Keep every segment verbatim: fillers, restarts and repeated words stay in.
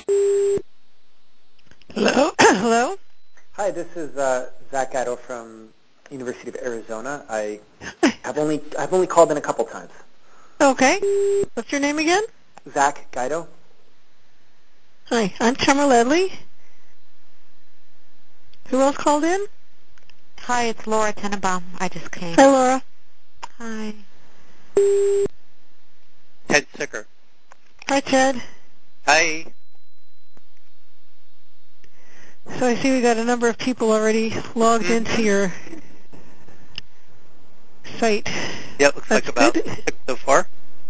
Hello? Hello? Hi, this is uh, Zach Gatto from University of Arizona. I have only I've only called in a couple times. Okay. What's your name again? Zach Gatto. Hi, I'm Tamara Ledley. Who else called in? Hi, it's Laura Tenenbaum. I just came. Hi, Laura. Hi. Ted Sicker. Hi, Ted. Hi. So I see we got a number of people already logged Mm-hmm. into your site. Yeah, it looks That's like about good. six so far,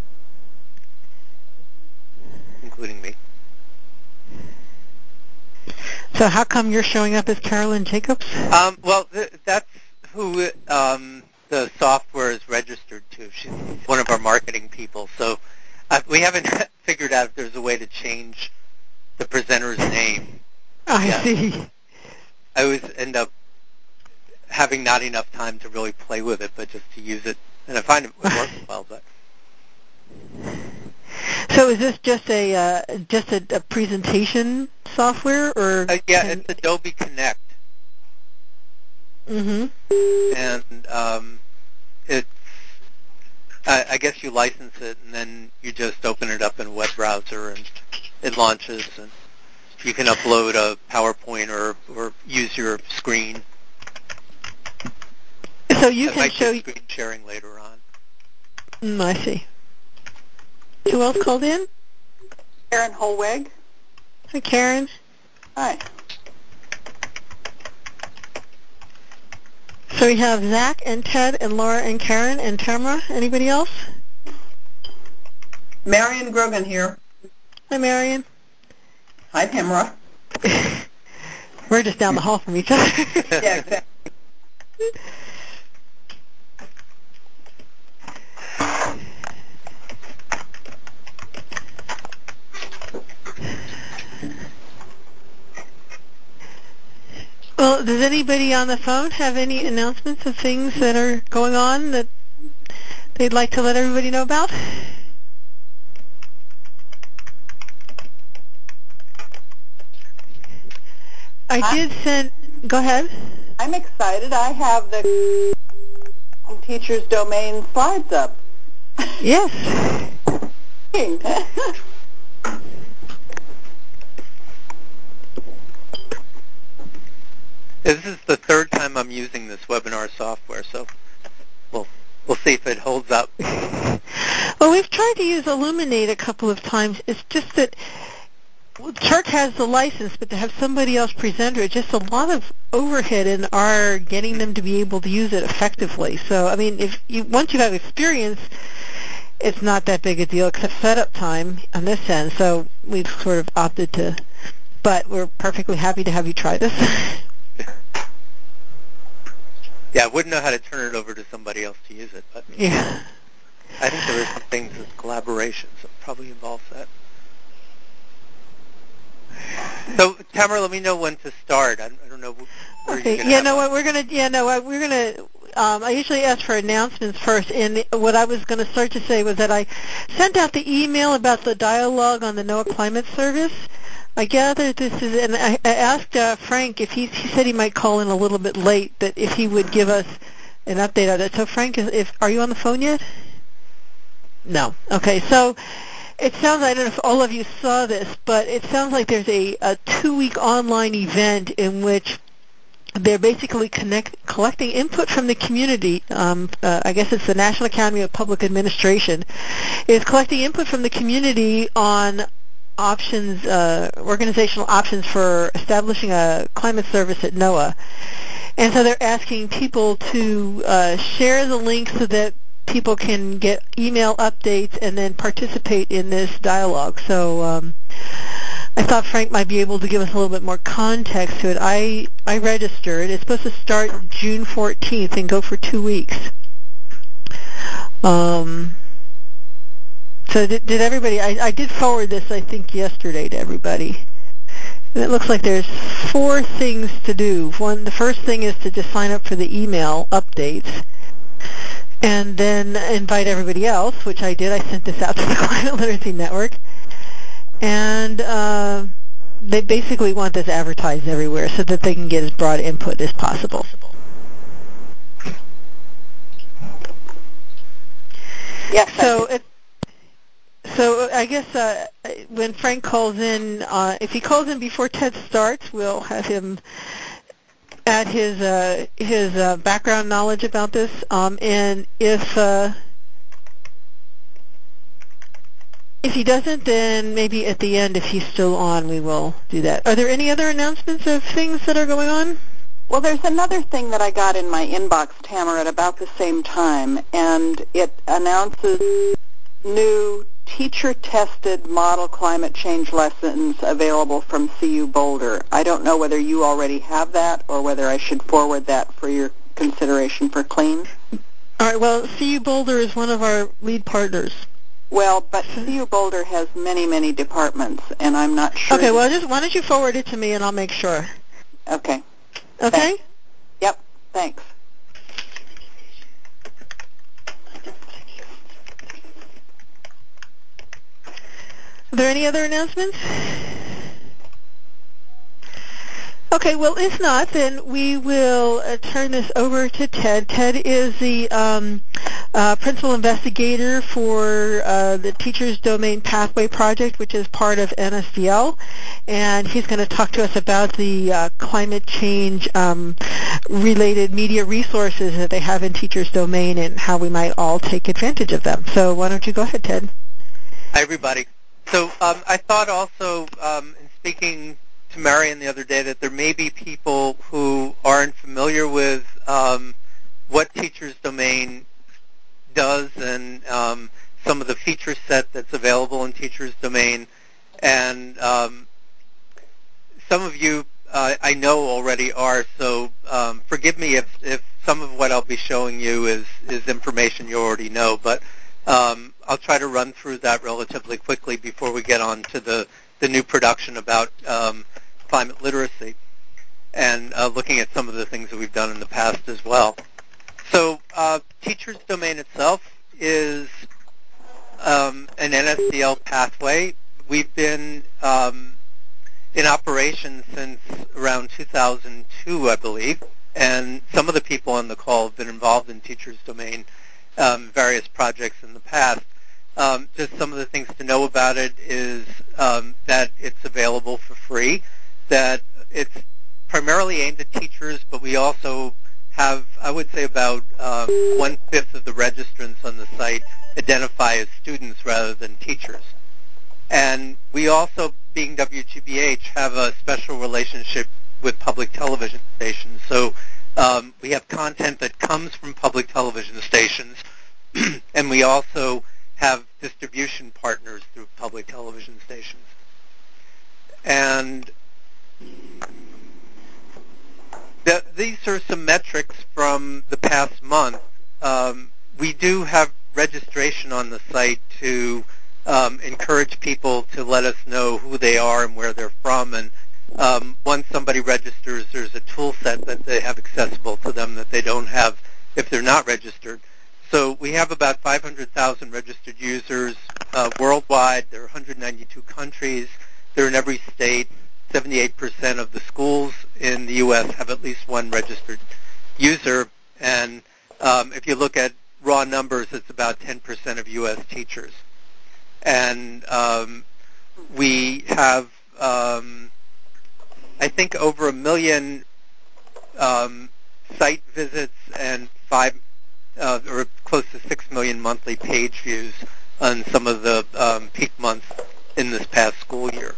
including me. So how come you're showing up as Carolyn Jacobs? Um, well, th- that's who um, the software is registered to. She's one of our marketing people. So uh, we haven't figured out if there's a way to change the presenter's name. I yet. see. I always end up having not enough time to really play with it, but just to use it. And I find it works well. But So is this just a uh, just a, a presentation software, or? uh, yeah, can... it's Adobe Connect. Mm-hmm. And um, it's I, I guess you license it, and then you just open it up in a web browser, and it launches, and you can upload a PowerPoint or or use your screen. So you That can might show. be screen sharing later on. Mm, I see. Who else called in? Karen Holweg. Hi, Karen. Hi. So we have Zach and Ted and Laura and Karen and Tamara. Anybody else? Marion Grogan here. Hi, Marion. Hi, Tamara. We're just down the hall from each other. Yeah, exactly. Well, does anybody on the phone have any announcements of things that are going on that they'd like to let everybody know about? I did send, go ahead. I'm excited. I have the teacher's domain slides up. Yes. This is the third time I'm using this webinar software, so we'll we'll see if it holds up. Well, we've tried to use Illuminate a couple of times. It's just that Church has the license, but to have somebody else present it, just a lot of overhead in our getting them to be able to use it effectively. So, I mean, if you once you have experience, it's not that big a deal except setup time on this end. So we've sort of opted to, but we're perfectly happy to have you try this. Yeah, I wouldn't know how to turn it over to somebody else to use it, but Yeah. I think there are some things with collaboration, so it probably involves that. So, Tamara, let me know when to start. I, I don't know where Okay. you're going to Yeah. have No. a- What we're gonna. Yeah. No. what We're gonna. Um, I usually ask for announcements first, and what I was going to start to say was that I sent out the email about the dialogue on the NOAA Climate Service. I gather this is, and I, I asked uh, Frank if he he said he might call in a little bit late, that if he would give us an update on it. So, Frank, is, if are you on the phone yet? No. Okay. So. It sounds, I don't know if all of you saw this, but it sounds like there's a, a two-week online event in which they're basically connect, collecting input from the community. Um, uh, I guess it's the National Academy of Public Administration is collecting input from the community on options, uh, organizational options for establishing a climate service at NOAA. And so they're asking people to uh, share the link so that people can get email updates and then participate in this dialogue. So um, I thought Frank might be able to give us a little bit more context to it. I, I registered. It's supposed to start June fourteenth and go for two weeks. Um, so did, did everybody, I, I did forward this, I think, yesterday to everybody. And it looks like there's four things to do. One, the first thing is to just sign up for the email updates. And then invite everybody else, which I did. I sent this out to the Climate Literacy Network. And uh, they basically want this advertised everywhere so that they can get as broad input as possible. Yes. So it, so I guess uh, when Frank calls in, uh, if he calls in before Ted starts, we'll have him add his uh, his uh, background knowledge about this. Um, and if uh, if he doesn't, then maybe at the end, if he's still on, we will do that. Are there any other announcements of things that are going on? Well, there's another thing that I got in my inbox, Tamara, at about the same time, and it announces new teacher-tested model climate change lessons available from C U Boulder. I don't know whether you already have that or whether I should forward that for your consideration for CLEAN. All right, well, C U Boulder is one of our lead partners. Well, but C U Boulder has many, many departments, and I'm not sure. Okay, well, just why don't you forward it to me, and I'll make sure. Okay. Okay? Thanks. Yep, thanks. Are there any other announcements? Okay, well, if not, then we will uh, turn this over to Ted. Ted is the um, uh, principal investigator for uh, the Teachers Domain Pathway Project, which is part of N S D L, and he's going to talk to us about the uh, climate change um, related media resources that they have in Teachers Domain and how we might all take advantage of them. So why don't you go ahead, Ted? Hi, everybody. So um, I thought also, um, in speaking to Marion the other day, that there may be people who aren't familiar with um, what Teachers Domain does and um, some of the feature set that's available in Teachers Domain. And um, some of you uh, I know already are, so um, forgive me if, if some of what I'll be showing you is, is information you already know, but um, I'll try to run through that relatively quickly before we get on to the, the new production about um, climate literacy and uh, looking at some of the things that we've done in the past as well. So uh, Teachers Domain itself is um, an N S D L pathway. We've been um, in operation since around two thousand two, I believe, and some of the people on the call have been involved in Teachers Domain, um, various projects in the past. Um, just some of the things to know about it is um, that it's available for free, that it's primarily aimed at teachers, but we also have, I would say, about um, one-fifth of the registrants on the site identify as students rather than teachers. And we also, being W G B H, have a special relationship with public television stations. So um, we have content that comes from public television stations, and we also have distribution partners through public television stations. And the, these are some metrics from the past month. Um, we do have registration on the site to um, encourage people to let us know who they are and where they're from. And um, once somebody registers, there's a tool set that they have accessible to them that they don't have if they're not registered. So we have about five hundred thousand registered users uh, worldwide. There are one hundred ninety-two countries. They're in every state. seventy-eight percent of the schools in the U S have at least one registered user. And um, if you look at raw numbers, it's about ten percent of U S teachers. And um, we have, um, I think, over a million um, site visits and five Uh, or close to six million monthly page views on some of the um, peak months in this past school year.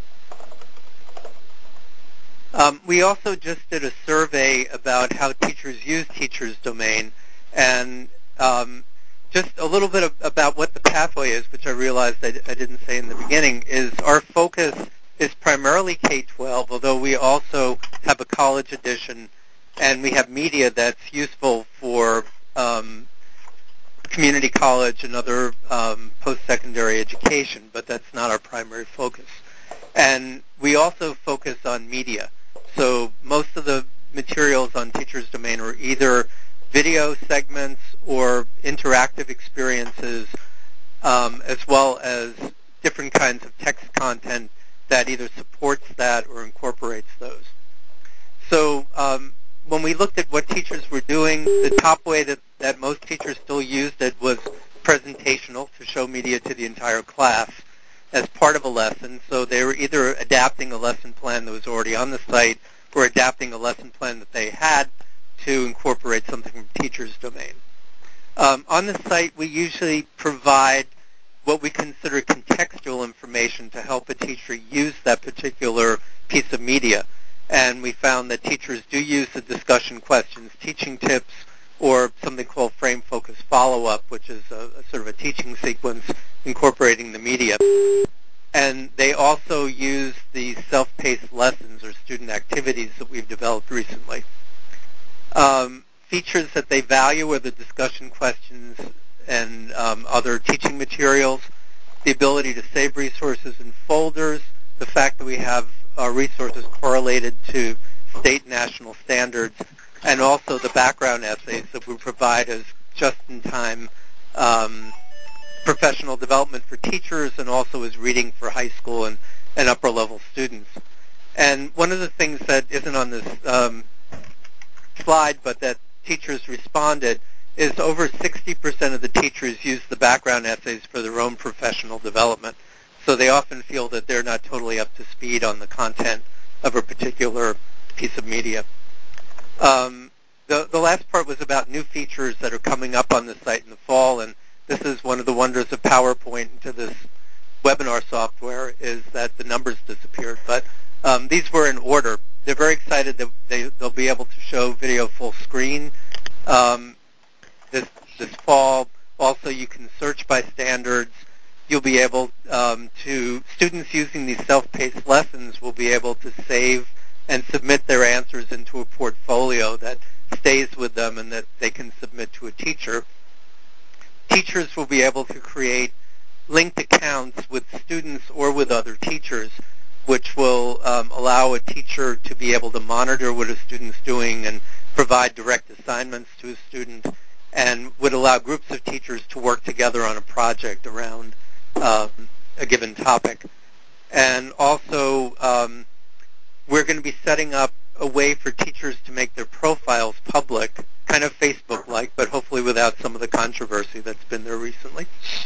Um, we also just did a survey about how teachers use Teachers Domain, and um, just a little bit of, about what the pathway is, which I realized I, I didn't say in the beginning, is our focus is primarily K twelve, although we also have a college edition, and we have media that's useful for um, community college and other um, post-secondary education, but that's not our primary focus. And we also focus on media. So most of the materials on Teachers Domain are either video segments or interactive experiences, um, as well as different kinds of text content that either supports that or incorporates those. So um, when we looked at what teachers were doing, the top way that, that most teachers still used it was presentational, to show media to the entire class as part of a lesson. So they were either adapting a lesson plan that was already on the site or adapting a lesson plan that they had to incorporate something from teacher's domain. Um, on the site, we usually provide what we consider contextual information to help a teacher use that particular piece of media. And we found that teachers do use the discussion questions, teaching tips, or something called frame focus follow-up, which is a, a sort of a teaching sequence incorporating the media. And they also use the self-paced lessons or student activities that we've developed recently. Um, features that they value are the discussion questions and um, other teaching materials, the ability to save resources in folders, the fact that we have our resources correlated to state and national standards, and also the background essays that we provide as just-in-time um, professional development for teachers and also as reading for high school and, and upper-level students. And one of the things that isn't on this um, slide but that teachers responded is over sixty percent of the teachers use the background essays for their own professional development. So they often feel that they're not totally up to speed on the content of a particular piece of media. Um, the, the last part was about new features that are coming up on the site in the fall, and this is one of the wonders of PowerPoint to this webinar software is that the numbers disappeared. But um, these were in order. They're very excited that they, they'll be able to show video full screen um, this, this fall. Also, you can search by standards. You'll be able um, to, students using these self-paced lessons will be able to save and submit their answers into a portfolio that stays with them and that they can submit to a teacher. Teachers will be able to create linked accounts with students or with other teachers, which will um, allow a teacher to be able to monitor what a student's doing and provide direct assignments to a student, and would allow groups of teachers to work together on a project around um, a given topic. And also, um, we're going to be setting up a way for teachers to make their profiles public, kind of Facebook-like, but hopefully without some of the controversy that's been there recently.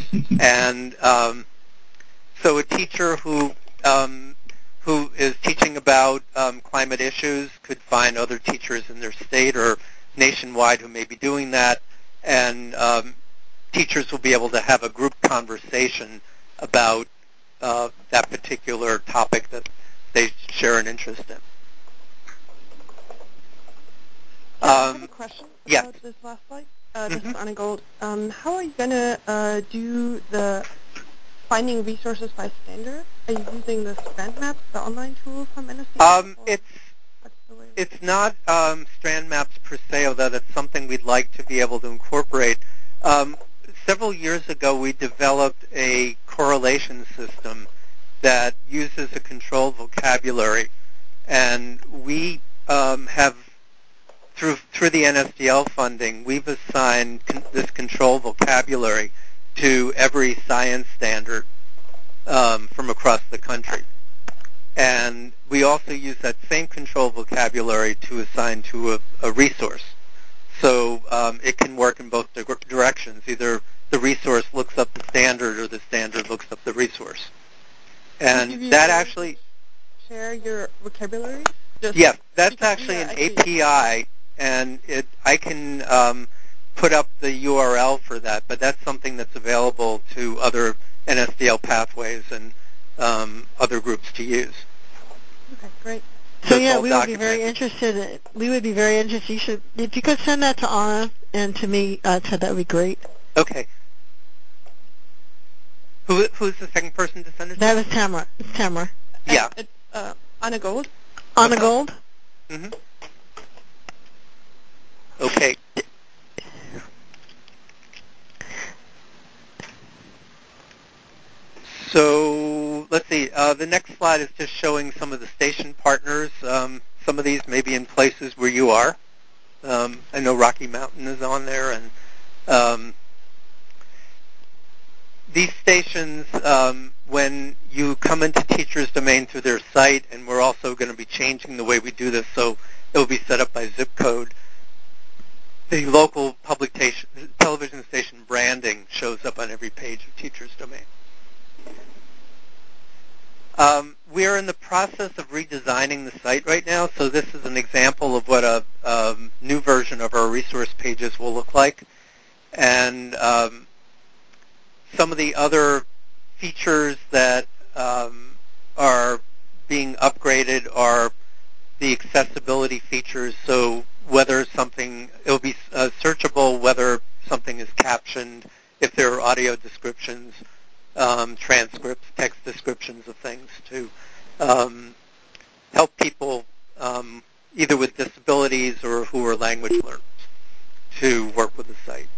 And um, so a teacher who um, who is teaching about um, climate issues could find other teachers in their state or nationwide who may be doing that, and um, teachers will be able to have a group conversation about uh, that particular topic that they share an interest in. Yeah, I have Um, a question yes. about this last slide. Uh, this Mhm. is Anna Gold. Um, how are you going to uh, do the finding resources by standard? Are you using the Strand Maps, the online tool from N S D L? Um, it's what's the way? it's not um, Strand Maps per se, although that's something we'd like to be able to incorporate. Um, several years ago, we developed a correlation system that uses a controlled vocabulary, and we um, have, through through the N S D L funding, we've assigned con- this controlled vocabulary to every science standard um, from across the country. And we also use that same control vocabulary to assign to a, a resource. So um, it can work in both di- directions. Either the resource looks up the standard or the standard looks up the resource. And Would you be that willing actually... to share your vocabulary? Just Yes, that's because we actually are an actually A P I, and it, I can um, put up the U R L for that, but that's something that's available to other N S D L pathways and um, other groups to use. Okay, great. So it's yeah, all we would be very documented. interested. We would be very interested. You should, if you could send that to Anna and to me, uh, Ted, that would be great. Okay. Who, who's the second person to send it to? That was Tamara. It's Tamara. Yeah. And, uh, Anna Gold? Anna Okay. Gold? Mm-hmm. Okay. So let's see. Uh, the next slide is just showing some of the station partners. Um, some of these may be in places where you are. Um, I know Rocky Mountain is on there, and um, these stations, um, when you come into Teachers Domain through their site, and we're also going to be changing the way we do this, so it will be set up by zip code, the local public ta- television station branding shows up on every page of Teachers Domain. Um, we are in the process of redesigning the site right now, so this is an example of what a um, new version of our resource pages will look like. And um, some of the other features that um, are being upgraded are the accessibility features, so whether something, it will be uh, searchable whether something is captioned, if there are audio descriptions, um, transcripts, text descriptions of things to um, help people um, either with disabilities or who are language learners to work with the site.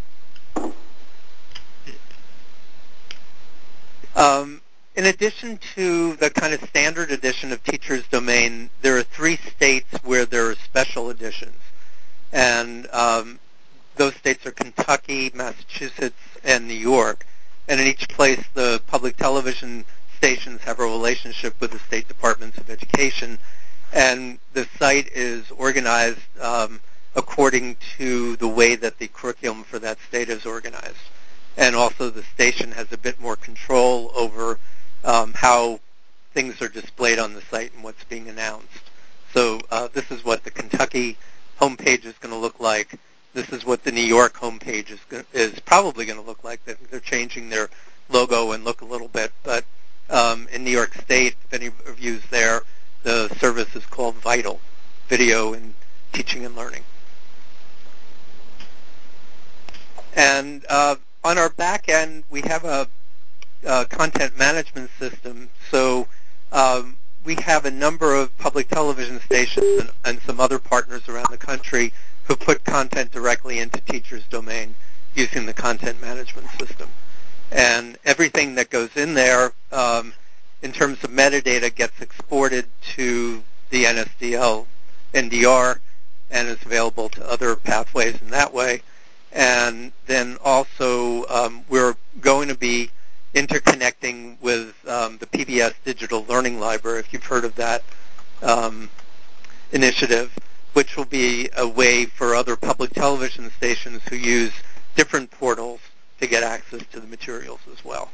Um, in addition to the kind of standard edition of Teachers Domain, there are three states where there are special editions. And um, those states are Kentucky, Massachusetts, and New York. And in each place, the public television stations have a relationship with the state departments of education. And the site is organized um, according to the way that the curriculum for that state is organized. And also the station has a bit more control over um, how things are displayed on the site and what's being announced. So uh, this is what the Kentucky homepage is going to look like. This is what the New York homepage is, go- is probably going to look like. They're changing their logo and look a little bit. But um, in New York State, if any of you's there, the service is called VITAL, Video in Teaching and Learning. And uh, on our back end, we have a, a content management system. So um, we have a number of public television stations and, and some other partners around the country who put content directly into Teachers Domain using the content management system. And everything that goes in there um, in terms of metadata gets exported to the N S D L N D R and is available to other pathways in that way. And then also um, we're going to be interconnecting with um, the P B S Digital Learning Library, if you've heard of that um, initiative, which will be a way for other public television stations who use different portals to get access to the materials as well.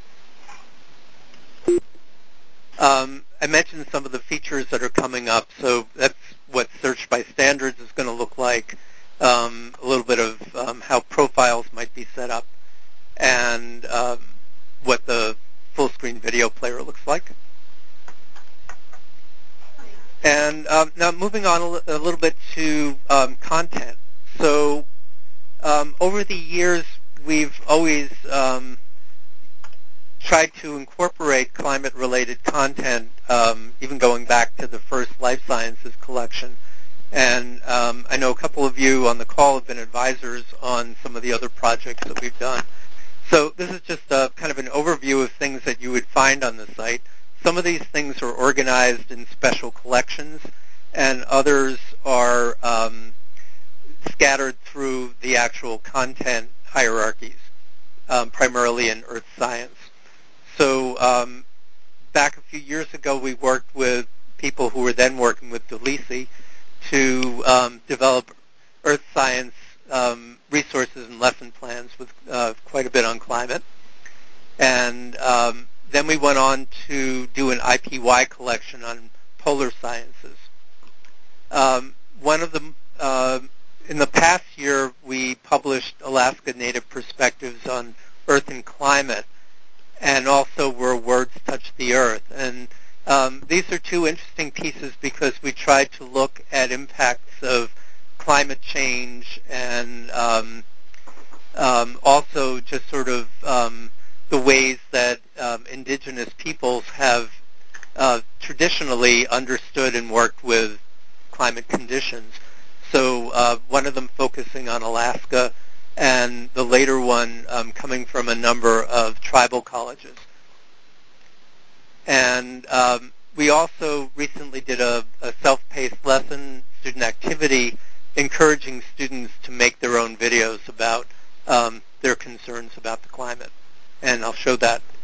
Um, I mentioned some of the features that are coming up, so that's what Search by Standards is going to look like, um, a little bit of um, how profiles might be set up, and um, what the full-screen video player looks like. And um, now moving on a, l- a little bit to um, content. So um, over the years, we've always um, tried to incorporate climate-related content, um, even going back to the first life sciences collection. And um, I know a couple of you on the call have been advisors on some of the other projects that we've done. So this is just a, kind of an overview of things that you would find on the site. Some of these things are organized in special collections, and others are um, scattered through the actual content hierarchies, um, primarily in earth science. So um, back a few years ago, we worked with people who were then working with DeLisi to um, develop earth science um, resources and lesson plans with uh, quite a bit on climate. And um, then we went on to do an I P Y collection on polar sciences. Um, one of them, uh, in the past year, we published Alaska Native Perspectives on Earth and Climate, and also Where Words Touch the Earth. And um, these are two interesting pieces because we tried to look at impacts of climate change and um, um, also just sort of um, the ways that um, indigenous peoples have uh, traditionally understood and worked with climate conditions. So uh, one of them focusing on Alaska, and the later one um, coming from a number of tribal colleges. And um, we also recently did a, a self-paced lesson student activity encouraging students to make their own videos about um, their concerns about the climate. And I'll show that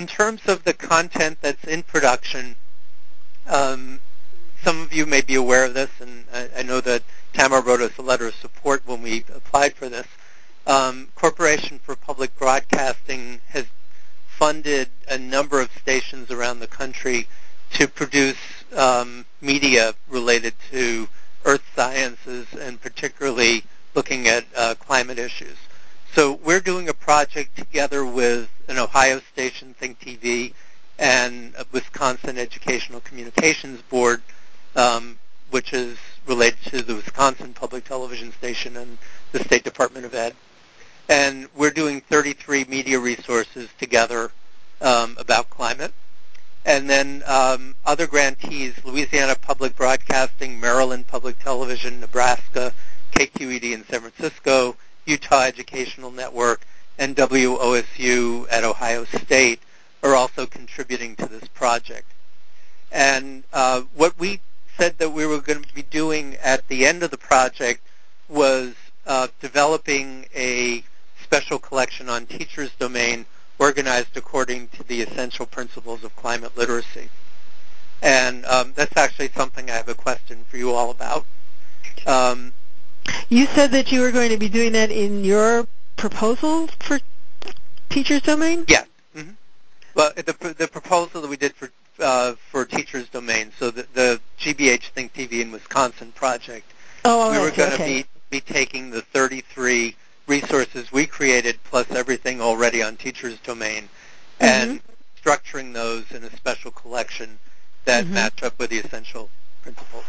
in terms of the content that's in production, um, some of you may be aware of this, and I, I know that Tamara wrote us a letter of support when we applied for this. Um, Corporation for Public Broadcasting has funded a number of stations around the country to produce um, media related to earth sciences and particularly looking at uh, climate issues. So we're doing a project together with an Ohio station, Think T V, and a Wisconsin Educational Communications Board, um, which is related to the Wisconsin Public Television Station and the State Department of Ed. And we're doing thirty-three media resources together um, about climate. And then um, other grantees, Louisiana Public Broadcasting, Maryland Public Television, Nebraska, K Q E D in San Francisco, Utah Educational Network, and W O S U at Ohio State are also contributing to this project. And uh, what we said that we were going to be doing at the end of the project was uh, developing a special collection on Teachers Domain organized according to the essential principles of climate literacy. And um, that's actually something I have a question for you all about. Um, you said that you were going to be doing that in your proposal for Teachers Domain? Yeah. Mm-hmm. Well, the, the proposal that we did for uh, for Teachers Domain, so the, the G B H Think T V in Wisconsin project, oh, we I were see. going to Okay. be, be taking the thirty-three resources we created plus everything already on Teachers Domain and mm-hmm. structuring those in a special collection that mm-hmm. match up with the essential principles.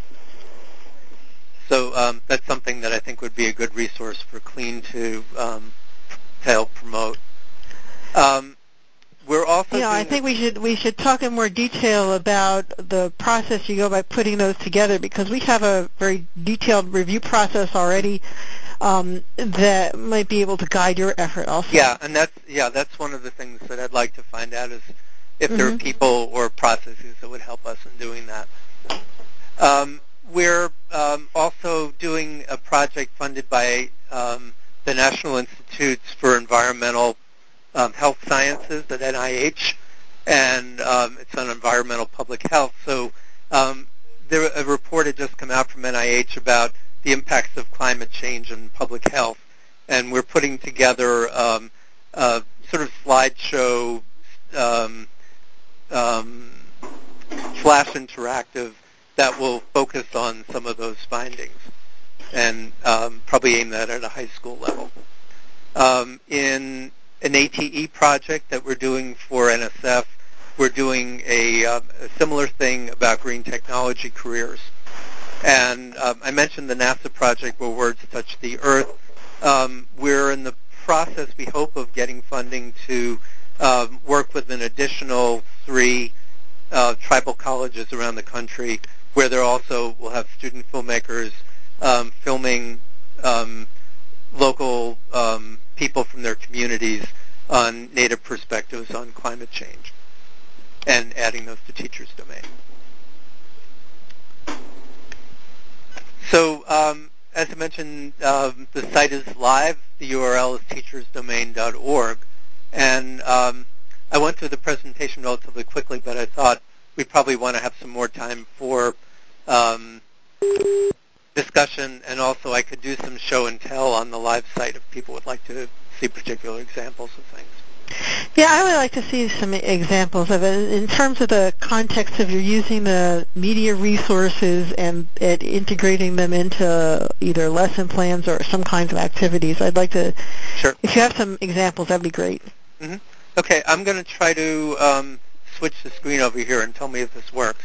So um, that's something that I think would be a good resource for CLEAN to, um, to help promote. Um, we're also you know, I think we should we should talk in more detail about the process you go by putting those together, because we have a very detailed review process already um, that might be able to guide your effort also. Yeah, and that's yeah that's one of the things that I'd like to find out is if mm-hmm. there are people or processes that would help us in doing that. Um, we're um, also doing a project funded by um, the National Institutes for Environmental Um, Health Sciences at N I H, and um, it's on environmental public health. So um, there, a report had just come out from N I H about the impacts of climate change on public health, and we're putting together um, a sort of slideshow um, um, slash interactive that will focus on some of those findings and um, probably aim that at a high school level. Um, in an A T E project that we're doing for N S F, we're doing a, um, a similar thing about green technology careers. And um, I mentioned the NASA project where words touch the earth. Um, we're in the process, we hope, of getting funding to um, work with an additional three uh, tribal colleges around the country where there also will have student filmmakers um, filming um, local um, people from their communities on Native perspectives on climate change and adding those to Teachers Domain. So um, as I mentioned, um, the site is live. The U R L is teachers domain dot org. And um, I went through the presentation relatively quickly, but I thought we probably want to have some more time for um, discussion, and also I could do some show and tell on the live site if people would like to see particular examples of things. Yeah, I would like to see some examples of it. In terms of the context of you're using the media resources and, and integrating them into either lesson plans or some kinds of activities, I'd like to, sure. if you have some examples, that'd be great. Mm-hmm. Okay, I'm going to try to um, switch the screen over here and tell me if this works.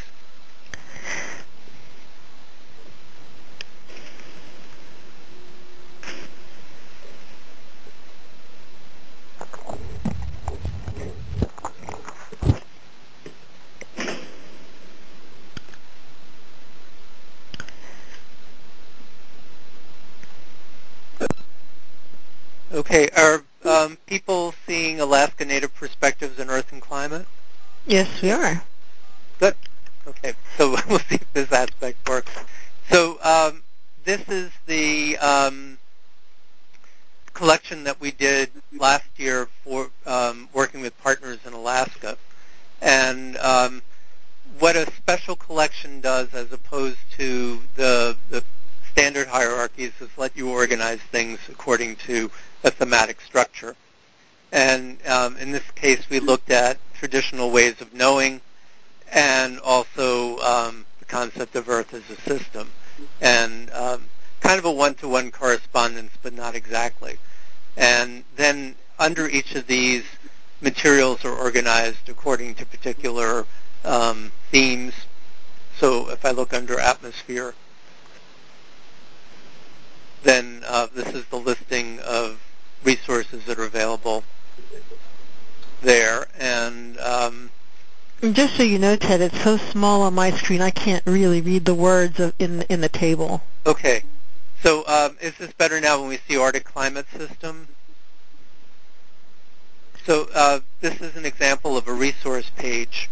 Okay, are um, people seeing Alaska Native perspectives in Earth and Climate? Yes, we are. Good. Okay, so we'll see if this aspect works. So um, this is the um, collection that we did last year for um, working with partners in Alaska. And um, what a special collection does as opposed to the, the standard hierarchies is let you organize things according to a thematic structure. And um, in this case, we looked at traditional ways of knowing and also um, the concept of Earth as a system. And um, kind of a one-to-one correspondence, but not exactly. And then under each of these, materials are organized according to particular um, themes. So if I look under atmosphere, then uh, this is the listing of resources that are available there. And um, just so you know, Ted, it's so small on my screen I can't really read the words of, in in the table. Okay. So um, is this better now when we see Arctic climate system? So uh, this is an example of a resource page.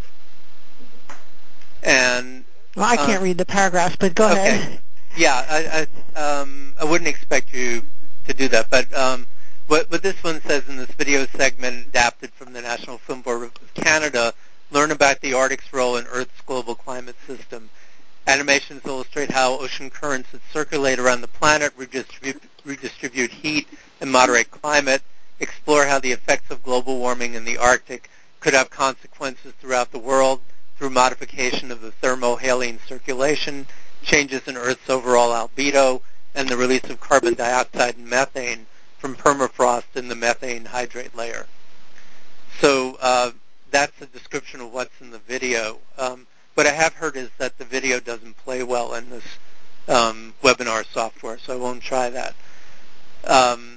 And well, I can't uh, read the paragraphs, but go okay. ahead. Yeah, I, I, um, I wouldn't expect you to do that. But um, what, what this one says in this video segment, adapted from the National Film Board of Canada, learn about the Arctic's role in Earth's global climate system. Animations illustrate how ocean currents that circulate around the planet redistribute, redistribute heat and moderate climate, explore how the effects of global warming in the Arctic could have consequences throughout the world through modification of the thermohaline circulation, changes in Earth's overall albedo, and the release of carbon dioxide and methane from permafrost in the methane hydrate layer. So uh, that's a description of what's in the video. Um, what I have heard is that the video doesn't play well in this um, webinar software, so I won't try that. Um,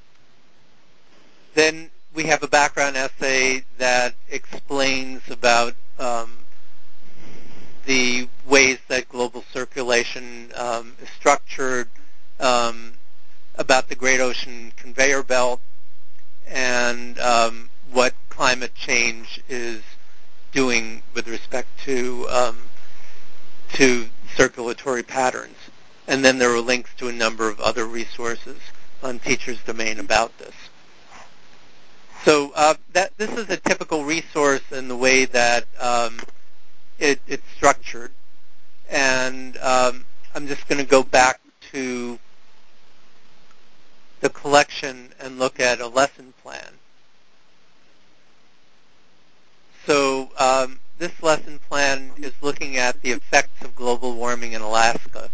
then we have a background essay that explains about um, the ways that global circulation um, is structured, um, about the Great Ocean Conveyor Belt, and um, what climate change is doing with respect to um, to circulatory patterns. And then there are links to a number of other resources on Teacher's Domain about this. So uh, that this is a typical resource in the way that um, it, it's structured. And um, I'm just going to go back to the collection and look at a lesson plan. So um, this lesson plan is looking at the effects of global warming in Alaska.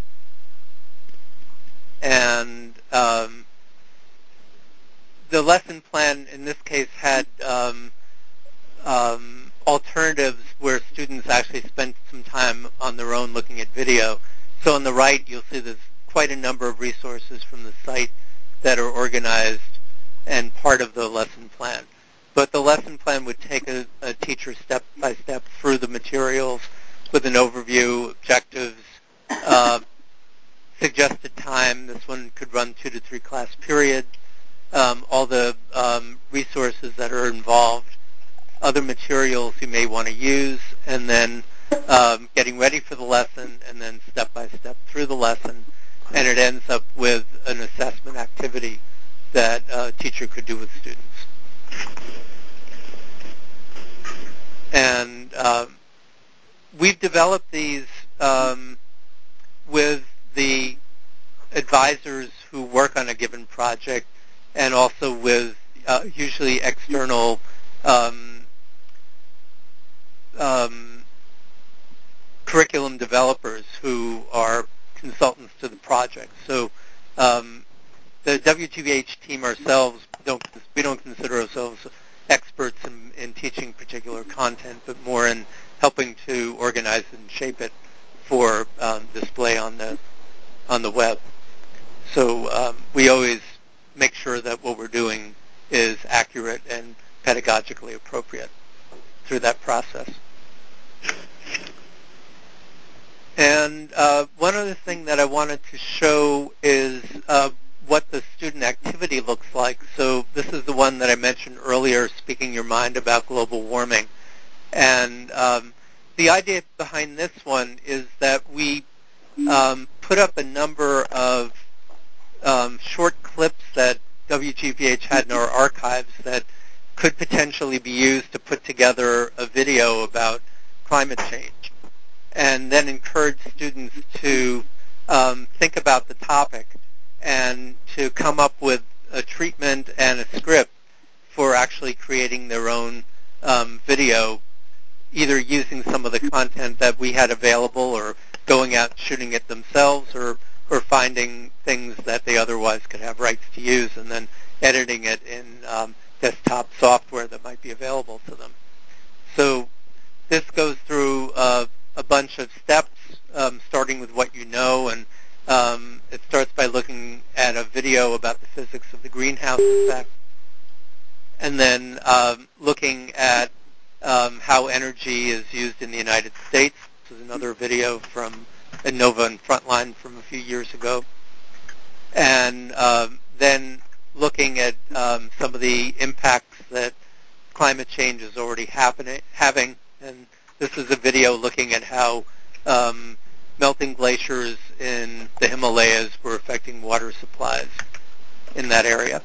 And um, the lesson plan in this case had um, um, alternatives where students actually spent some time on their own looking at video. So on the right, you'll see there's quite a number of resources from the site that are organized and part of the lesson plan. But the lesson plan would take a, a teacher step by step through the materials with an overview, objectives, uh, suggested time. This one could run two to three class period, um, all the um, resources that are involved, other materials you may want to use, and then um, getting ready for the lesson, and then step by step through the lesson. And it ends up with an assessment activity that a teacher could do with students. And um, we've developed these um, with the advisors who work on a given project, and also with uh, usually external um, um, curriculum developers who are consultants to the project. So um, the W T V H team ourselves, don't we don't consider ourselves experts in, in teaching particular content, but more in helping to organize and shape it for um, display on the on the web. So um, we always make sure that what we're doing is accurate and pedagogically appropriate through that process. And uh, one other thing that I wanted to show is uh, what the student activity looks like. So this is the one that I mentioned earlier, Speaking Your Mind About Global Warming. And um, the idea behind this one is that we um, put up a number of um, short clips that W G B H had in our archives that could potentially be used to put together a video about climate change, and then encourage students to um, think about the topic and to come up with a treatment and a script for actually creating their own um, video, either using some of the content that we had available or going out and shooting it themselves, or, or finding things that they otherwise could have rights to use and then editing it in um, desktop software that might be available to them. So this goes through uh, a bunch of steps, um, starting with what you know, and um, it starts by looking at a video about the physics of the greenhouse effect, and then um, looking at um, how energy is used in the United States. This is another video from Innova and Frontline from a few years ago. And um, then looking at um, some of the impacts that climate change is already happening, having. And this is a video looking at how um, melting glaciers in the Himalayas were affecting water supplies in that area.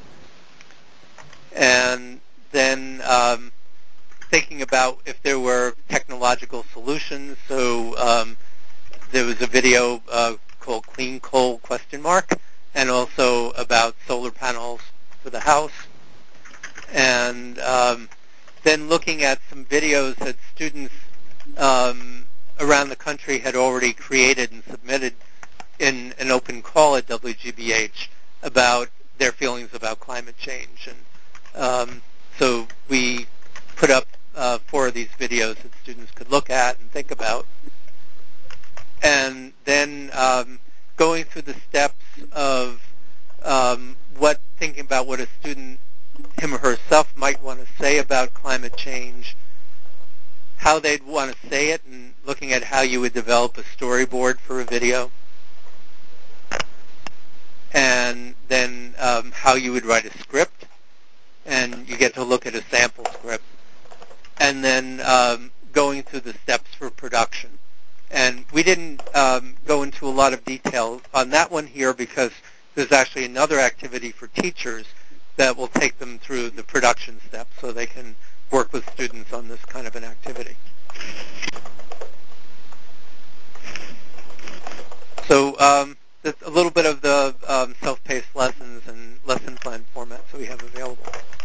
And then um, thinking about if there were technological solutions. So um, there was a video uh, called Clean Coal question mark, and also about solar panels for the house. And um, then looking at some videos that students um, around the country had already created and submitted in an open call at W G B H about their feelings about climate change. And um, so we put up uh, four of these videos that students could look at and think about. And then um, going through the steps of um, what, thinking about what a student, him or herself, might want to say about climate change, how they'd want to say it, and looking at how you would develop a storyboard for a video, and then um, how you would write a script, and you get to look at a sample script, and then um, going through the steps for production. And we didn't um, go into a lot of detail on that one here because there's actually another activity for teachers that will take them through the production steps so they can work with students on this kind of an activity. So um, that's a little bit of the um, self-paced lessons and lesson plan formats that we have available.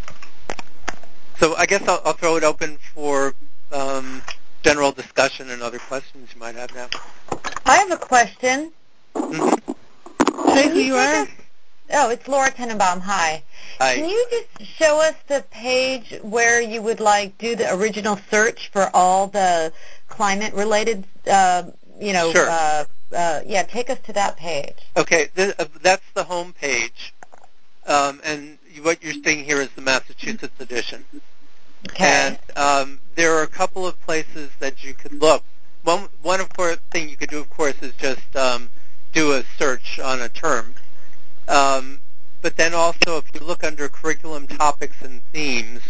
So I guess I'll, I'll throw it open for um, general discussion and other questions you might have now. I have a question. Mm-hmm. Say who you are. Us, oh, it's Laura Tenenbaum. Hi. Hi. Can you just show us the page where you would like do the original search for all the climate-related, uh, you know, Sure. uh, uh, yeah, take us to that page. Okay, th- uh, that's the home page. Um, and what you're seeing here is the Massachusetts edition. Okay. And um, there are a couple of places that you could look. One, one of course, thing you could do, of course, is just um, do a search on a term. Um, but then also, if you look under curriculum topics and themes,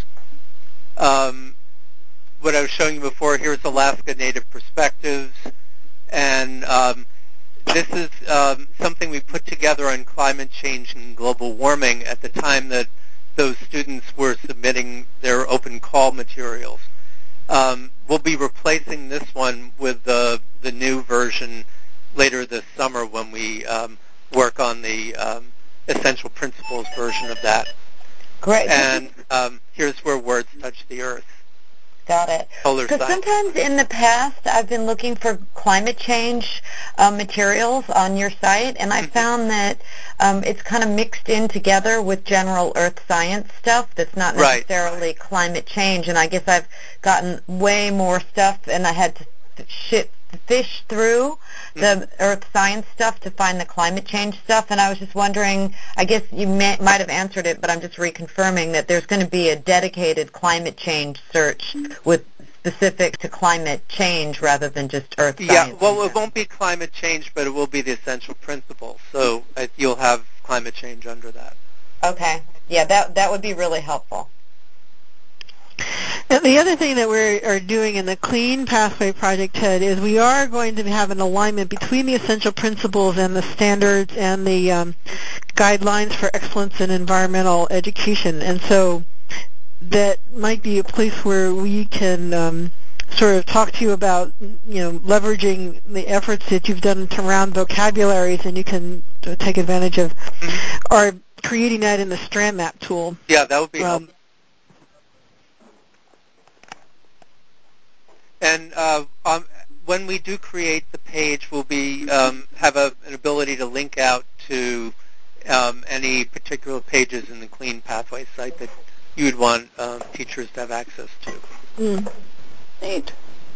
um, what I was showing you before, here's Alaska Native Perspectives, and um, this is um, something we put together on climate change and global warming at the time that those students were submitting their open call materials. Um, we'll be replacing this one with the, the new version later this summer when we um, work on the um, essential principles version of that. Great. And um, here's where words touch the earth. Got it. Because sometimes in the past I've been looking for climate change uh, materials on your site, and I found that um, it's kind of mixed in together with general earth science stuff that's not necessarily right. climate change, and I guess I've gotten way more stuff, and I had to shit, fish through the mm-hmm. earth science stuff to find the climate change stuff, and I was just wondering, I guess you may, might have answered it, but I'm just reconfirming that there's going to be a dedicated climate change search with specific to climate change rather than just earth yeah, science. Yeah, well, it won't be climate change, but it will be the essential principles, so uh, you'll have climate change under that. Okay. Yeah, that that would be really helpful. And the other thing that we are doing in the Clean Pathway Project, Ted, is we are going to have an alignment between the essential principles and the standards and the um, guidelines for excellence in environmental education. And so that might be a place where we can um, sort of talk to you about, you know, leveraging the efforts that you've done around vocabularies, and you can take advantage of, mm-hmm. or creating that in the StrandMap tool. Yeah, that would be um, helpful. And uh, um, when we do create the page, we'll be um, have a, an ability to link out to um, any particular pages in the Clean Pathway site that you would want um, teachers to have access to. Mm. Neat.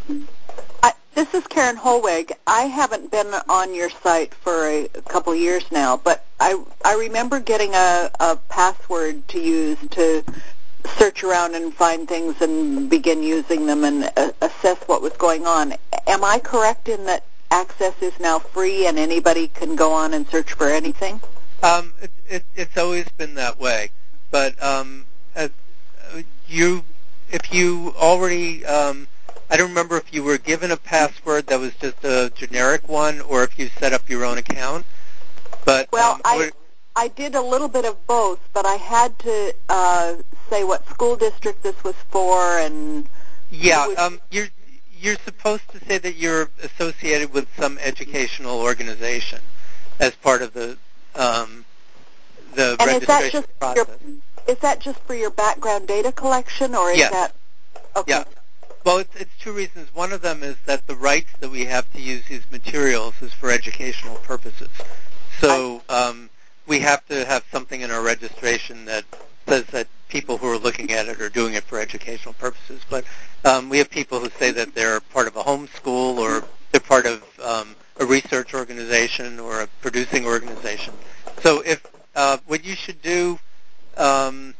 I, this is Karen Holweg. I haven't been on your site for a, a couple of years now, but I I remember getting a, a password to use to search around and find things and begin using them and uh, assess what was going on. Am I correct in that access is now free and anybody can go on and search for anything? Um, it, it, it's always been that way, but um, uh, you, if you already, um, I don't remember if you were given a password that was just a generic one or if you set up your own account. But well, um, I. I did a little bit of both, but I had to uh, say what school district this was for, and yeah, was um, you're you're supposed to say that you're associated with some educational organization as part of the um, the and registration is that just process. Your, is that just for your background data collection, or is yes. that okay? Yeah. Well, it's, it's two reasons. One of them is that the rights that we have to use these materials is for educational purposes. So um, we have to have something in our registration that says that people who are looking at it are doing it for educational purposes. But um, we have people who say that they're part of a homeschool or they're part of um, a research organization or a producing organization. So if uh, what you should do, um,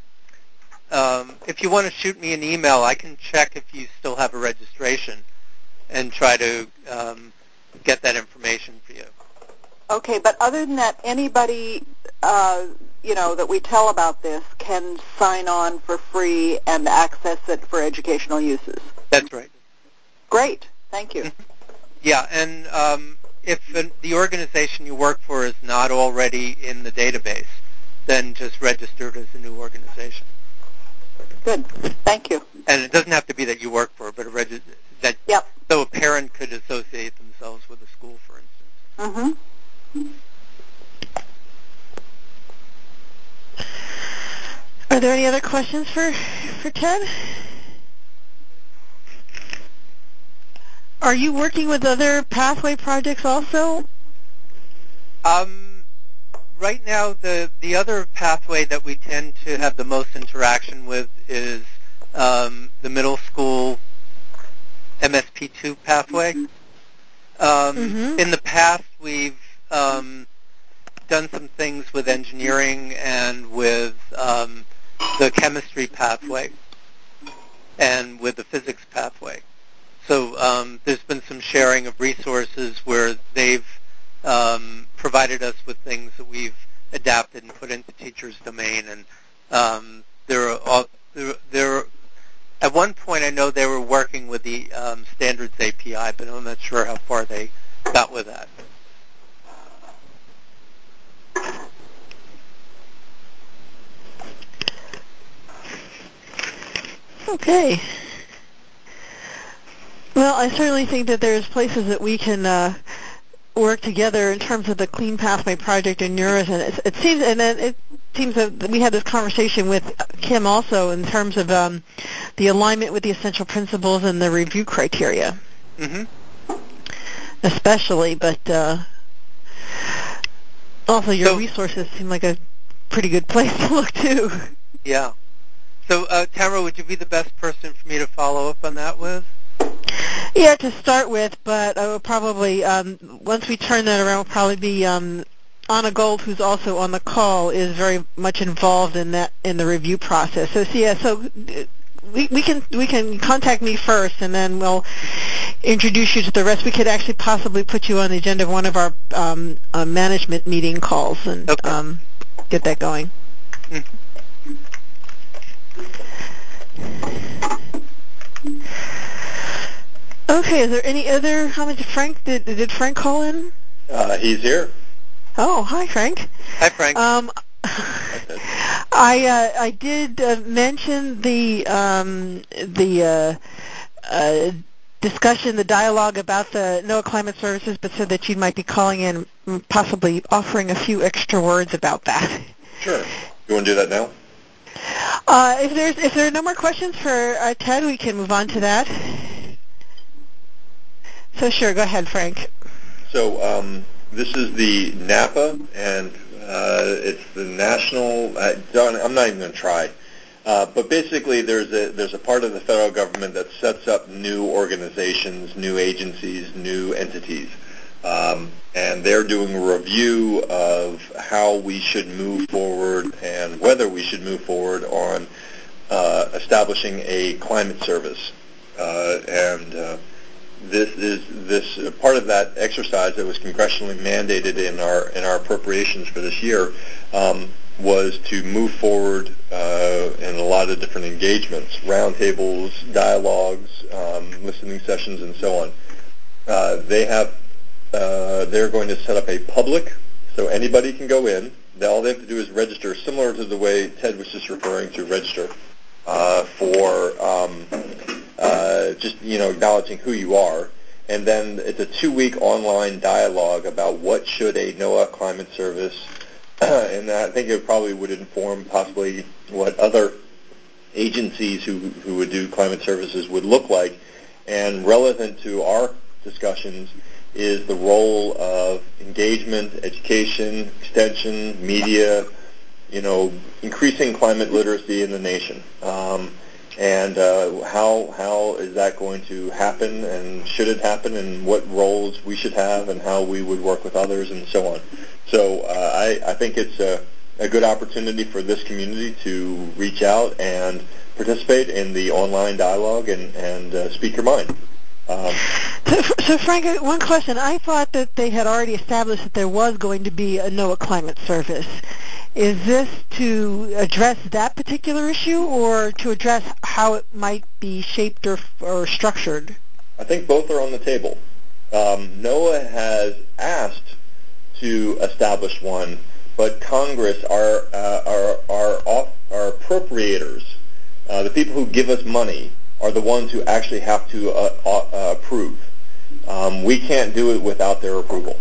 um, if you want to shoot me an email, I can check if you still have a registration and try to um, get that information for you. Okay, but other than that, anybody, uh, you know, that we tell about this can sign on for free and access it for educational uses. That's right. Great. Thank you. Yeah, and um, if an, the organization you work for is not already in the database, then just register it as a new organization. Good. Thank you. And it doesn't have to be that you work for it, but a regi- that yep. so a parent could associate themselves with a school, for instance. Mm-hmm. Are there any other questions for, for Ted? Are you working with other pathway projects also? Um, right now, the, the other pathway that we tend to have the most interaction with is um, the middle school M S P two pathway. Um, mm-hmm. In the past, we've um, done some things with engineering and with um, the chemistry pathway and with the physics pathway. So um, there's been some sharing of resources where they've um, provided us with things that we've adapted and put into teachers' domain. And um, there are all, there, there at one point I know they were working with the um, standards A P I, but I'm not sure how far they got with that. Okay. Well, I certainly think that there's places that we can uh, work together in terms of the Clean Pathway Project in Neuriz, and it, it seems, and then it seems that we had this conversation with Kim also in terms of um, the alignment with the essential principles and the review criteria, mm-hmm. especially, but uh, also your so, resources seem like a pretty good place to look too. Yeah. So, uh, Tamara, would you be the best person for me to follow up on that with? Yeah, to start with, but I will probably, um, once we turn that around, will probably be um, Anna Gold, who's also on the call, is very much involved in that in the review process. So, so yeah, so we, we can we can contact me first, and then we'll introduce you to the rest. We could actually possibly put you on the agenda of one of our um, uh, management meeting calls and okay. um, get that going. Mm-hmm. Okay, is there any other, how much, Frank, did, did Frank call in? Uh, he's here. Oh, hi, Frank. Hi, Frank. Um, I uh, I did uh, mention the um, the uh, uh, discussion, the dialogue about the NOAA Climate Services, but said that you might be calling in, possibly offering a few extra words about that. Sure. You want to do that now? Uh, if there's if there are no more questions for uh, Ted, we can move on to that. So sure, go ahead, Frank. So um, this is the NAPA, and uh, it's the National. Uh, I'm not even going to try. Uh, but basically, there's a there's a part of the federal government that sets up new organizations, new agencies, new entities, um, and they're doing a review of how we should move forward and whether we should move forward on uh, establishing a climate service. Uh, and uh, this is this uh, part of that exercise that was congressionally mandated in our in our appropriations for this year. Um, was to move forward uh, in a lot of different engagements, roundtables, dialogues, um, listening sessions, and so on. Uh, they have, uh, they're going to set up a public, so anybody can go in. All they have to do is register, similar to the way Ted was just referring to register, uh, for um, uh, just, you know, acknowledging who you are. And then it's a two-week online dialogue about what should a NOAA Climate Service and I think it probably would inform possibly what other agencies who, who would do climate services would look like. And relevant to our discussions is the role of engagement, education, extension, media, you know, increasing climate literacy in the nation. Um, and uh, how how is that going to happen, and should it happen, and what roles we should have, and how we would work with others, and so on. So uh, I, I think it's a, a good opportunity for this community to reach out and participate in the online dialogue and, and uh, speak your mind. Um, so, so, Frank, one question. I thought that they had already established that there was going to be a NOAA Climate Service. Is this to address that particular issue or to address how it might be shaped or, or structured? I think both are on the table. Um, NOAA has asked to establish one, but Congress, our uh, our our, off, our appropriators, uh, the people who give us money, are the ones who actually have to uh, uh, approve. Um, we can't do it without their approval.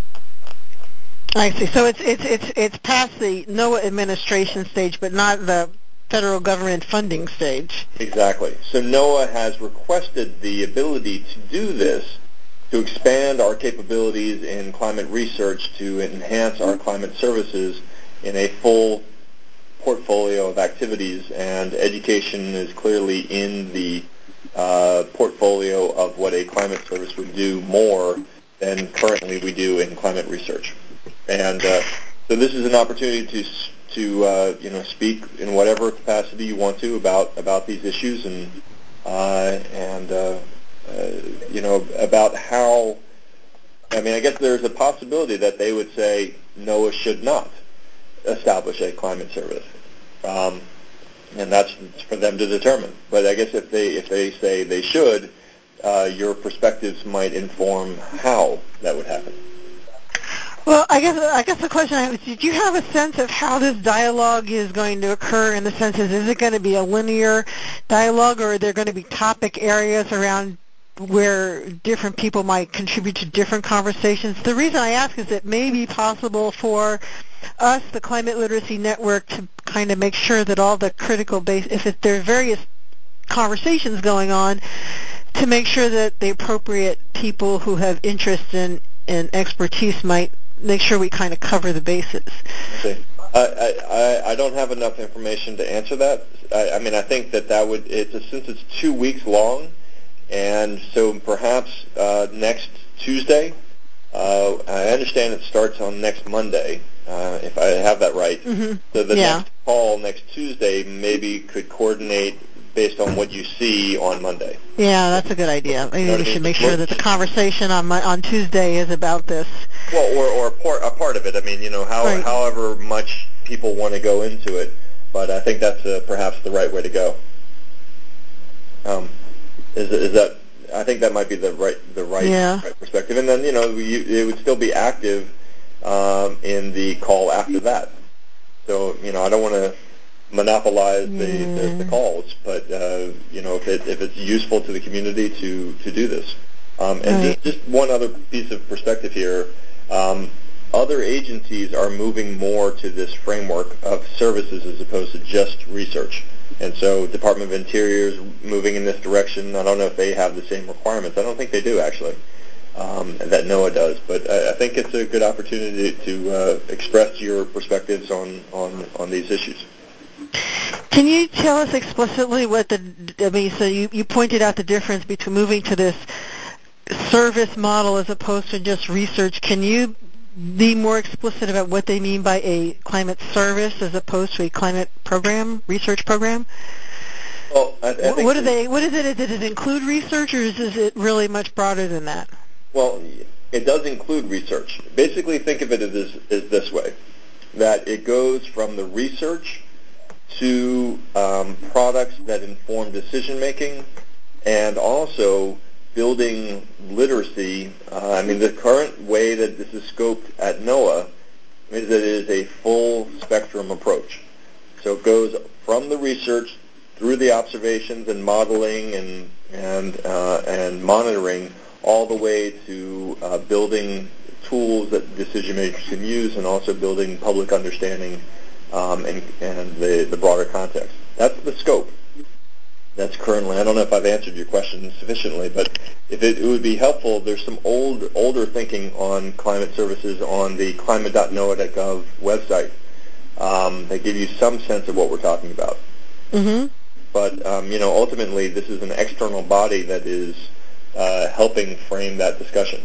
I see. So it's it's it's it's past the NOAA administration stage, but not the federal government funding stage. Exactly. So NOAA has requested the ability to do this, to expand our capabilities in climate research, to enhance our climate services in a full portfolio of activities, and education is clearly in the uh, portfolio of what a climate service would do more than currently we do in climate research. And uh, so this is an opportunity to to uh, you know speak in whatever capacity you want to about about these issues, and uh, and uh, uh, you know about how. I mean, I guess there's a possibility that they would say NOAA should not establish a climate service, um, and that's for them to determine. But I guess if they if they say they should, uh, your perspectives might inform how that would happen. Well, I guess I guess the question I have is, did you have a sense of how this dialogue is going to occur? In the sense is, is it going to be a linear dialogue, or are there going to be topic areas around where different people might contribute to different conversations? The reason I ask is it may be possible for us, the Climate Literacy Network, to kind of make sure that all the critical base, if it, there are various conversations going on, to make sure that the appropriate people who have interest in, in expertise might make sure we kind of cover the bases. Okay. I, I, I don't have enough information to answer that. I, I mean, I think that that would, it's, since it's two weeks long, and so perhaps uh, next Tuesday, uh, I understand it starts on next Monday, uh, if I have that right. Mm-hmm. So the yeah. next call next Tuesday maybe could coordinate based on what you see on Monday. Yeah, that's a good idea. Maybe You know we I mean? should make sure that the conversation on my, on Tuesday is about this. Well, or, or a, part, a part of it. I mean, you know, how, right. however much people want to go into it, but I think that's uh, perhaps the right way to go. Um, is, is that, I think that might be the right the right, yeah. right perspective. And then, you know, you, it would still be active um, in the call after that. So, you know, I don't want to monopolize the, yeah. the, the calls, but, uh, you know, if, it, if it's useful to the community to, to do this. Um, and right. just, just one other piece of perspective here, um, other agencies are moving more to this framework of services as opposed to just research. And so Department of Interior is moving in this direction. I don't know if they have the same requirements. I don't think they do, actually, um, that NOAA does. But I, I think it's a good opportunity to uh, express your perspectives on, on, on these issues. Can you tell us explicitly what the, I mean, so you, you pointed out the difference between moving to this service model as opposed to just research. Can you be more explicit about what they mean by a climate service as opposed to a climate program, research program? Well, I, I what, think what, do they, what is it? Does it include research, or is it really much broader than that? Well, it does include research. Basically, think of it as, as this way, that it goes from the research to um, products that inform decision-making and also building literacy. Uh, I mean, the current way that this is scoped at NOAA is that it is a full spectrum approach. So it goes from the research through the observations and modeling and, and, uh, and monitoring all the way to uh, building tools that decision makers can use and also building public understanding um, and, and the, the broader context. That's the scope. That's currently, I don't know if I've answered your question sufficiently, but if it, it would be helpful, there's some old, older thinking on climate services on the climate dot noaa dot gov website um, that give you some sense of what we're talking about. Mm-hmm. But, um, you know, ultimately this is an external body that is uh, helping frame that discussion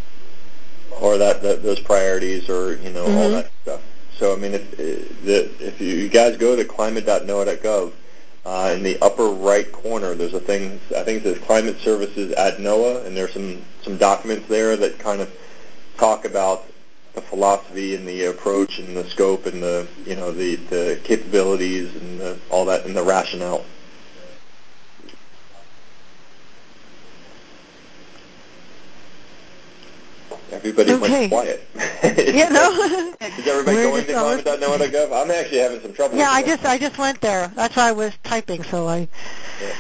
or that, that those priorities or, you know, mm-hmm. all that stuff. So, I mean, if, the, if you guys go to climate dot noaa dot gov, Uh, in the upper right corner, there's a thing, I think it says Climate Services at NOAA, and there's some, some documents there that kind of talk about the philosophy and the approach and the scope and the, you know, the, the capabilities and the, all that and the rationale. Everybody's okay. like quiet. Yeah, no. Is everybody We're going to climate dot noaa dot gov? I'm actually having some trouble. Yeah, with I just I just went there. That's why I was typing. So I. Yeah.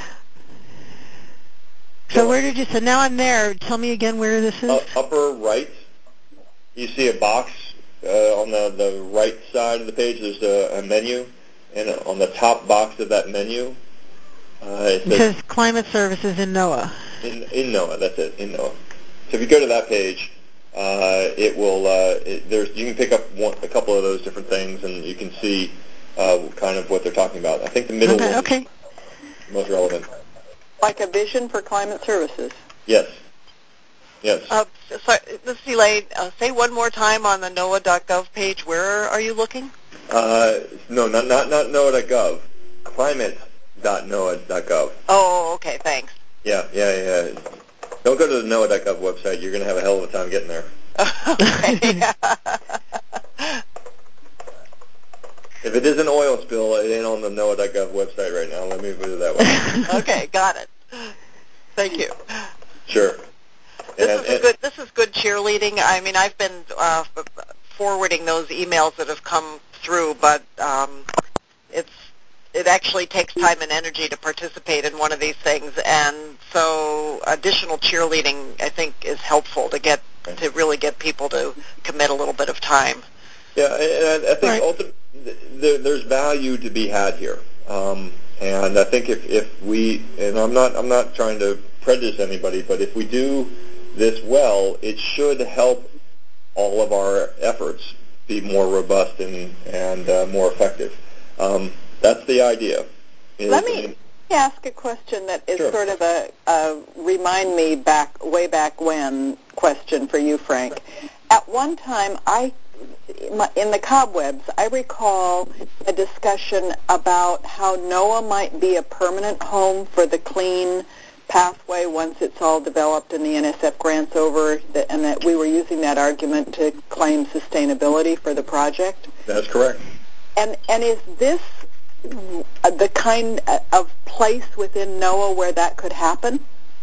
So, so where did you? So now I'm there. Tell me again where this is. Uh, upper right. You see a box uh, on the the right side of the page. There's a, a menu, and on the top box of that menu, uh, it, it says, says Climate Services in NOAA. In, in NOAA, that's it. In NOAA. So if you go to that page. Uh, it will. Uh, it, there's. You can pick up one, a couple of those different things, and you can see uh, kind of what they're talking about. I think the middle okay, one okay. is most relevant. Like a vision for climate services. Yes. Yes. Uh, so, this is Elaine. Uh, say one more time on the noaa dot gov page. Where are you looking? Uh, no, not not not noaa dot gov. climate dot noaa dot gov. Oh, okay. Thanks. Yeah, yeah, yeah. Don't go to the noaa dot gov website. You're going to have a hell of a time getting there. Okay. If it is an oil spill, it ain't on the noaa dot gov website right now. Let me put it that way. Okay, got it. Thank you. Sure. This and, is a good. This is good cheerleading. I mean, I've been uh, forwarding those emails that have come through, but um, it's it actually takes time and energy to participate in one of these things, and so additional cheerleading, I think, is helpful to get to really get people to commit a little bit of time. Yeah, and I, I think right. ultimately there, there's value to be had here, um, and I think if, if we, and I'm not I'm not trying to prejudice anybody, but if we do this well, it should help all of our efforts be more robust and and uh, more effective. Um, that's the idea. Is, Let me I mean, ask a question that is sure. sort of a, a remind me back way back when question for you, Frank. At one time, I in the cobwebs, I recall a discussion about how NOAA might be a permanent home for the clean pathway once it's all developed and the N S F grants over, and that we were using that argument to claim sustainability for the project. That's correct. And and is this the kind of place within NOAA where that could happen?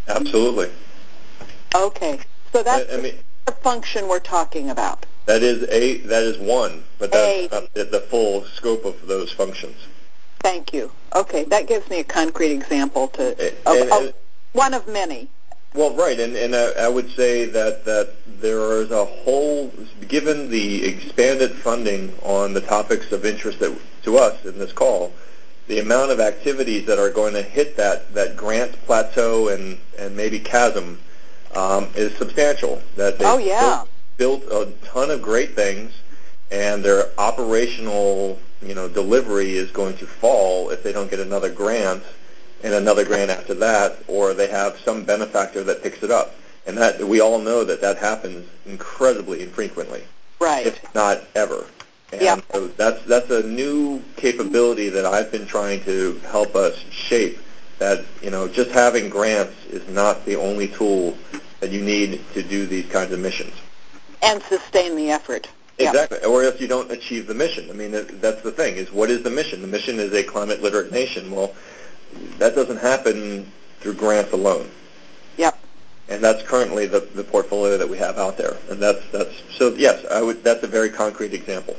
Absolutely. Okay. So that's I, I mean, the function we're talking about. That is a that is one, but that's not the, the full scope of those functions. Thank you. Okay, that gives me a concrete example to and, of, and, of one of many. Well, right, and, and I, I would say that, that there is a whole, given the expanded funding on the topics of interest that, to us in this call, the amount of activities that are going to hit that, that grant plateau and, and maybe chasm um, is substantial. That they've oh, yeah. built, built a ton of great things, and their operational, you know, delivery is going to fall if they don't get another grant and another grant after that, or they have some benefactor that picks it up. And that we all know that that happens incredibly infrequently, right? If not ever. And yep. so that's that's a new capability that I've been trying to help us shape. That, you know, just having grants is not the only tool that you need to do these kinds of missions. And sustain the effort. Exactly, yep. Or else you don't achieve the mission. I mean, that's the thing, is what is the mission? The mission is a climate literate nation. Well, that doesn't happen through grants alone. Yep. And that's currently the, the portfolio that we have out there. And that's that's so yes, I would that's a very concrete example.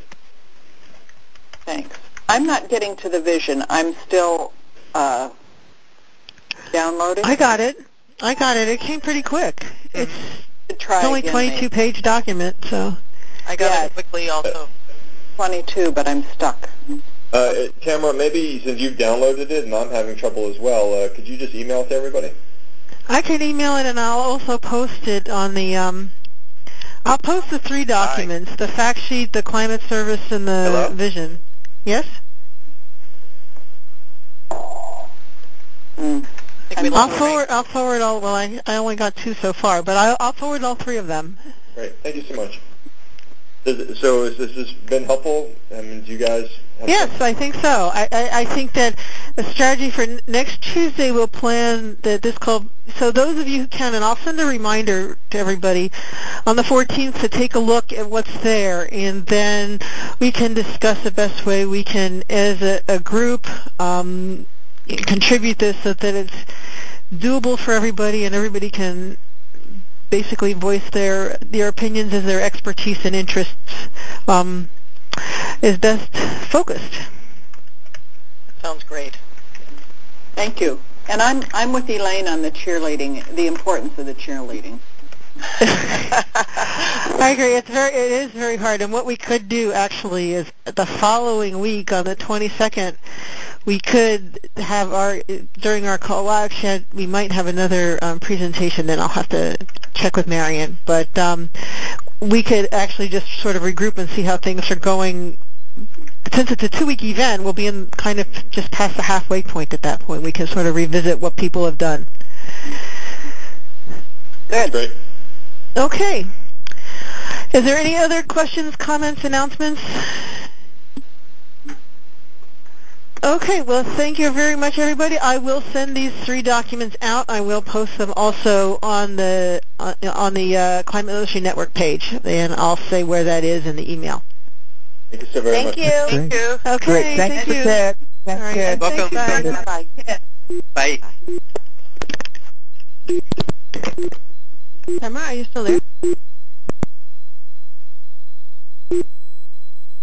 Thanks. I'm not getting to the vision. I'm still uh, downloading. I got it. I got it. It came pretty quick. It's, it's only twenty-two page document, so I got yeah. it quickly also. twenty-two, but I'm stuck. Uh, Tamara, maybe since you've downloaded it and I'm having trouble as well, uh, could you just email it to everybody? I can email it, and I'll also post it on the, um, I'll post the three documents, Hi. the fact sheet, the climate service, and the Hello? vision. Yes? Mm. I'll forward, I'll forward all, well, I, I only got two so far, but I'll, I'll forward all three of them. Great. Thank you so much. Does, so has this been helpful? I mean, do you guys have Yes, some? I think so. I, I, I think that the strategy for n- next Tuesday we'll plan that this call. So those of you who can, and I'll send a reminder to everybody on the fourteenth to take a look at what's there, and then we can discuss the best way we can, as a, a group, um, contribute this so that it's doable for everybody and everybody can basically voice their their opinions as their expertise and interests um, is best focused. Sounds great. Thank you. And I'm I'm with Elaine on the cheerleading, the importance of the cheerleading. I agree. It's very it is very hard. And what we could do actually is the following week on the twenty-second, we could have our during our call. Well, actually, we might have another um, presentation. Then I'll have to check with Marion. But um, we could actually just sort of regroup and see how things are going. Since it's a two-week event, we'll be in kind of just past the halfway point at that point. We can sort of revisit what people have done. Good. Great. Okay. Is there any other questions, comments, announcements? Okay, well, thank you very much, everybody. I will send these three documents out. I will post them also on the on, on the uh, Climate Literacy Network page, and I'll say where that is in the email. Thank you so very thank much. You. Thank you. Okay, Great. Thank, thank you. you. Ted. Thank All right. Ted. Welcome. Bye. Bye. Bye. Emma, are you still there?